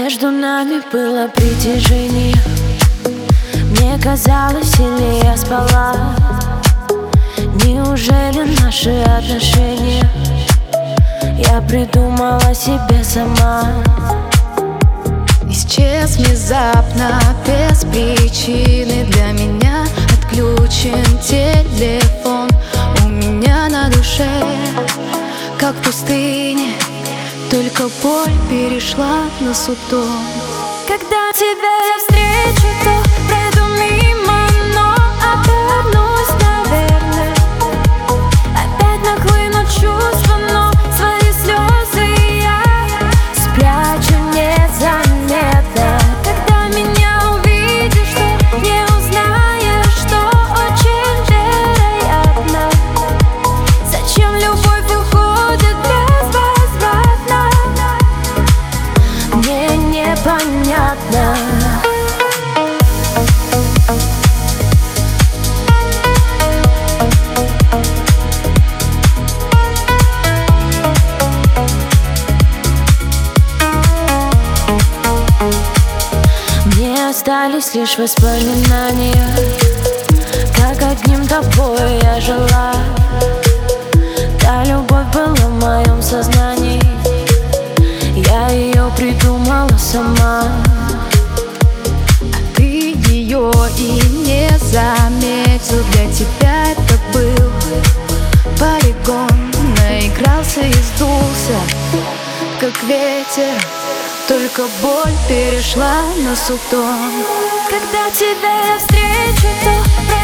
Между нами было притяжение. Мне казалось, или я спала. Неужели наши отношения я придумала себе сама? Исчез внезапно, без причины. Для меня отключен телефон. У меня на душе, как в пустыне, только боль перешла на судом. Когда тебя я встречу, то пройду мимо, но обернусь, наверное. Опять нахлынут чувства, но свои слезы я спрячу незаметно. Когда меня увидишь, то не узнаешь, что очень вероятно. Зачем любовь уходит безвозвратно? Мне непонятно. Мне остались лишь воспоминания, как одним тобой я жила. Та любовь была в моем сознании, я ее придумала сама. А ты ее и не заметил. Для тебя это был полигон. Наигрался и сдулся, как ветер, только боль перешла на судом. Когда тебя я встречу, то